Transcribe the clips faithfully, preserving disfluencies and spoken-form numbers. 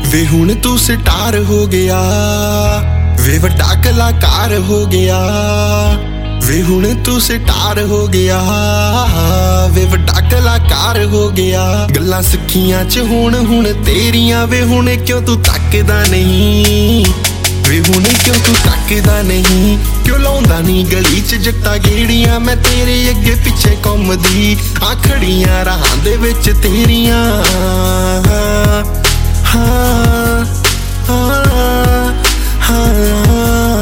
ਵੇ ਹੁਣ ਤੂੰ ਸਟਾਰ ਹੋ ਗਿਆ, ਵੇ ਵੱਡਾ ਕਲਾਕਾਰ ਹੋ ਗਿਆ। ਵੇ ਹੁਣ ਤੂੰ ਸਟਾਰ ਹੋ ਗਿਆ, ਵੇ ਵੱਡਾ ਕਲਾਕਾਰ ਹੋ ਗਿਆ। ਗੱਲਾਂ ਸਿੱਖੀਆਂ ਚ ਹੁਣ ਹੁਣ ਤੇਰੀਆਂ, ਵੇ ਹੁਣ ਕਿਉਂ ਤੂੰ ਤੱਕਦਾ ਨਹੀਂ, ਵੇ ਹੁਣ ਕਿਉਂ ਤੂੰ ਤੱਕਦਾ ਨਹੀਂ। ਕਿਉਂ ਲਾਉਂਦਾ ਨੀ ਗਲੀ ਚ ਜੱਟਾ ਗੇੜੀਆਂ, ਮੈਂ ਤੇਰੇ ਅੱਗੇ ਪਿੱਛੇ ਘੁੰਮਦੀ ਆ ਖੜੀਆਂ ਰਾਹਾਂ ਦੇ ਵਿੱਚ ਤੇਰੀਆਂ। ਹਾਂ ਹਾਂ ਹਾਂ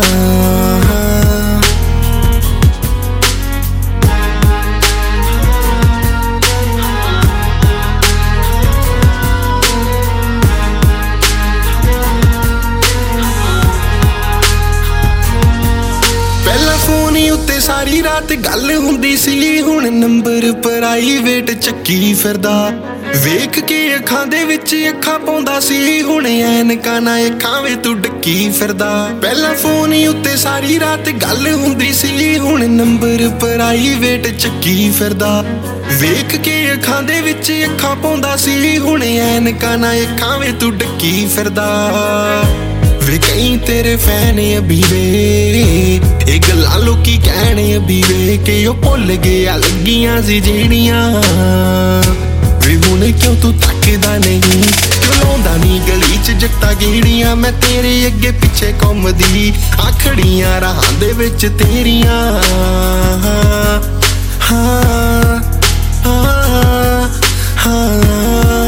ਉੱਤੇ ਸਾਰੀ ਰਾਤ ਗੱਲ ਹੁੰਦੀ ਸੀ, ਹੁਣ ਨੰਬਰ ਪ੍ਰਾਈਵੇਟ ਚੱਕੀ ਫਿਰਦਾ। ਵੇਖ ਕੇ ਅੱਖਾਂ ਦੇ ਵਿੱਚ ਅੱਖਾਂ ਪਾਉਂਦਾ ਸੀ, ਹੁਣ ਐਨਕਾਂ ਨਾ ਅੱਖਾਂ ਵੇ ਤੂੰ ਡੱਕੀ ਫਿਰਦਾ। ਪਹਿਲਾਂ ਫੋਨ ਉੱਤੇ ਸਾਰੀ ਰਾਤ ਗੱਲ ਹੁੰਦੀ ਸੀ, ਹੁਣ ਨੰਬਰ ਪ੍ਰਾਈਵੇਟ ਚੱਕੀ ਫਿਰਦਾ। ਵੇਖ ਕੇ ਅੱਖਾਂ ਦੇ ਵਿੱਚ ਅੱਖਾਂ ਪਾਉਂਦਾ ਸੀ, ਹੁਣ ਐਨਕਾਂ ਨਾ ਅੱਖਾਂ ਵੇ ਤੂੰ ਡੱਕੀ ਫਿਰਦਾ। ਵੇ ਕਈ ਤੇਰੇ ਫੈਨ ਅਭੀ ਵੇ, ਇਹ ਗੱਲਾਂ ਲੋਕੀ ਕਹਿਣ ਅਭੀ ਵੇ ਕਿ ਉਹ ਭੁੱਲ ਗਿਆ ਲੱਗੀਆਂ ਸੀ ਜਿਹੜੀਆਂ। ਵੇ ਹੁਣ ਕਿਉਂ ਤੂੰ ਤੱਕਦਾ ਨਹੀਂ, ਕਿਉਂ ਲਾਉਂਦਾ ਨੀ ਗਲੀ ਚ ਜੱਟਾ ਗੇੜੀਆਂ, ਮੈਂ ਤੇਰੇ ਅੱਗੇ ਪਿੱਛੇ ਘੁੰਮਦੀ ਆ ਖੜੀਆਂ ਰਾਹਾਂ ਦੇ ਵਿੱਚ ਤੇਰੀਆਂ। ਹਾਂ ਹਾਂ ਹਾਂ ਹਾਂ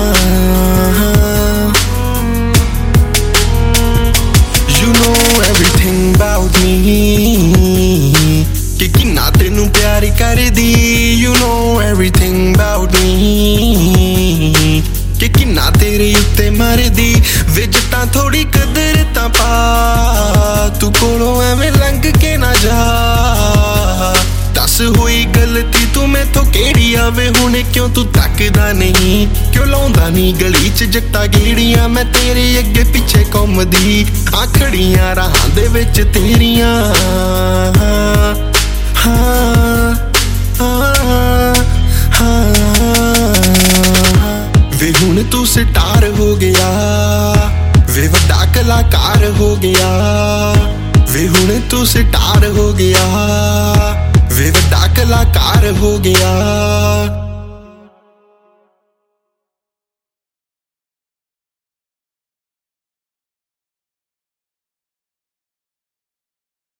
ਕਿ ਕਿੰਨਾ ਤੈਨੂੰ ਪਿਆਰ ਕਰਦੀ। You know everything about me, ਕਿ ਕਿੰਨਾ ਤੇਰੇ ਉੱਤੇ ਮਰਦੀ। ਵੇ ਜੱਟਾਂ ਥੋੜੀ ਕਦਰ ਤਾਂ ਪਾ, ਤੂੰ ਕੋਲੋਂ ਐਵੇਂ ਲੰਘ ਕੇ ਨਾ ਜਾ। ਦੱਸ ਹੋਈ ਗਲਤੀ ਤੂੰ ਮੈਥੋਂ ਕਿਹੜੀ ਆ, ਵੇ ਹੁਣ ਕਿਉਂ ਤੂੰ ਤੱਕਦਾ ਨਹੀਂ। ਕਿਉਂ ਲਾਉਂਦਾ ਨੀ ਗਲੀ ਚ ਜੱਟਾ ਗੇੜੀਆਂ, ਮੈਂ ਤੇਰੇ ਅੱਗੇ ਪਿੱਛੇ ਘੁੰਮਦੀ ਆ ਖੜੀਆਂ ਰਾਹਾਂ ਦੇ ਵਿੱਚ ਤੇਰੀਆਂ। ਹਾਂ ਹਾਂ ਹਾਂ ਹਾਂ ਵੇ ਹੁਣ ਤੂੰ ਸਟਾਰ ਹੋ ਗਿਆ, ਵੇ ਵੱਡਾ ਕਲਾਕਾਰ ਹੋ ਗਿਆ। ਵੇ ਹੁਣ ਤੂੰ ਸਟਾਰ ਹੋ ਗਿਆ, ਵੇ ਵੱਡਾ ਕਲਾਕਾਰ ਹੋ ਗਿਆ।